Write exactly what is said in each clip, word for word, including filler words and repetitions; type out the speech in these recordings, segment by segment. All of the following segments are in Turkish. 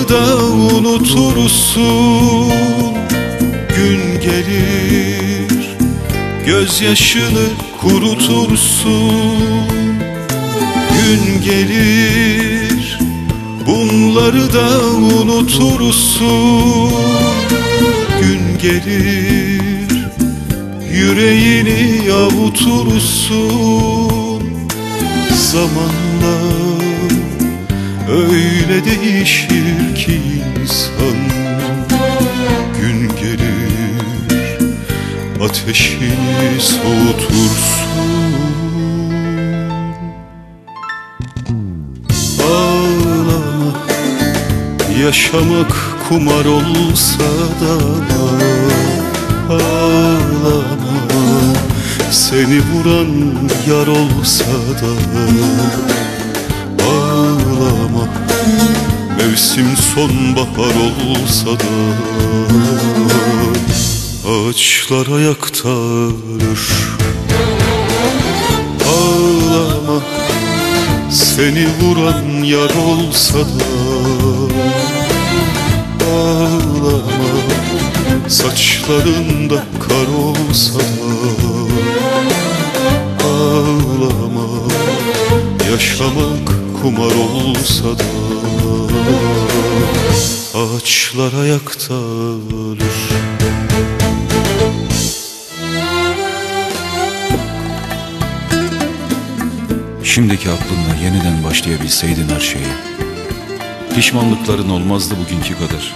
Bunları da unutursun. Gün gelir, gözyaşını kurutursun. Gün gelir, bunları da unutursun. Gün gelir, yüreğini avutursun. Zamanla öyle değişir ki insan. Gün gelir, ateşini soğutursun. Ağlama, yaşamak kumar olsa da. Ağlama, seni vuran yar olsa da. Ağlama, mevsim sonbahar olsa da. Ağaçlar ayakta ölür. Ağlama, seni vuran yar olsa da. Ağlama, saçlarında kar olsa da. Ağlama, yaşamak kumar olsa da. Ağaçlar ayakta ölür. Şimdiki aklınla yeniden başlayabilseydin her şeyi, pişmanlıkların olmazdı bugünkü kadar.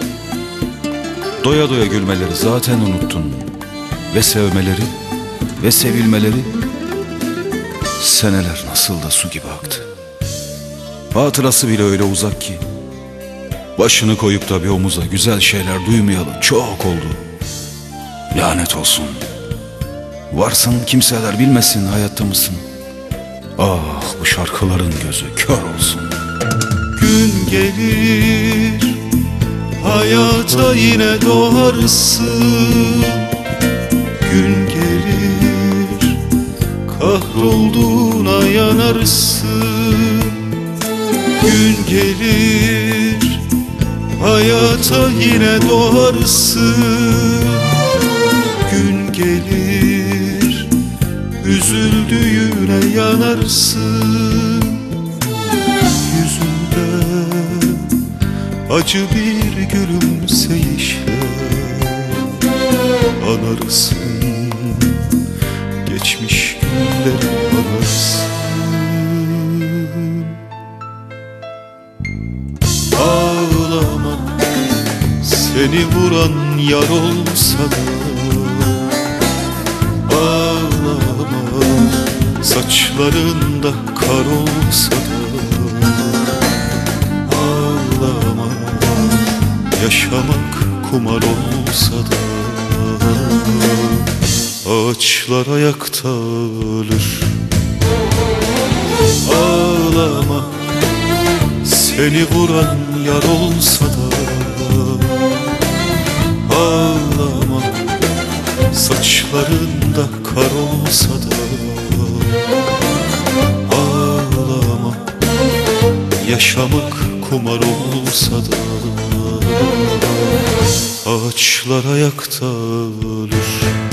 Doya doya gülmeleri zaten unuttun. Ve sevmeleri ve sevilmeleri. Seneler nasıl da su gibi aktı. Hatırası bile öyle uzak ki. Başını koyup da bir omuza güzel şeyler duymayalı çok oldu. Lanet olsun. Varsın kimseler bilmesin hayatta mısın. Ah, bu şarkıların gözü kör olsun. Gün gelir, hayata yine doğarsın. Gün gelir, kahrolduğuna yanarsın. Gün gelir, hayata yine doğarsın. Gün gelir, üzüldüğüne yanarsın. Yüzünde acı bir gülümseyişle anarsın. Geçmiş günleri anarsın. Ağlama, seni vuran yar olsa da. Ağlama, saçlarında kar olsa da. Ağlama, yaşamak kumar olsa da. Ağaçlar ayakta ölür. Ağlama, seni vuran yar olsa da. Ağlama, saçlarında kar olsa da. Ağlama, yaşamak kumar olsa da. Ağaçlar ayakta ölür.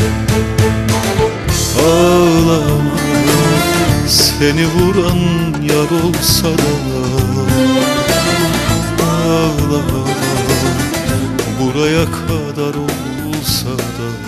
Ağlama, seni vuran yar olsa da. Ağlama, buraya kadar olsa da.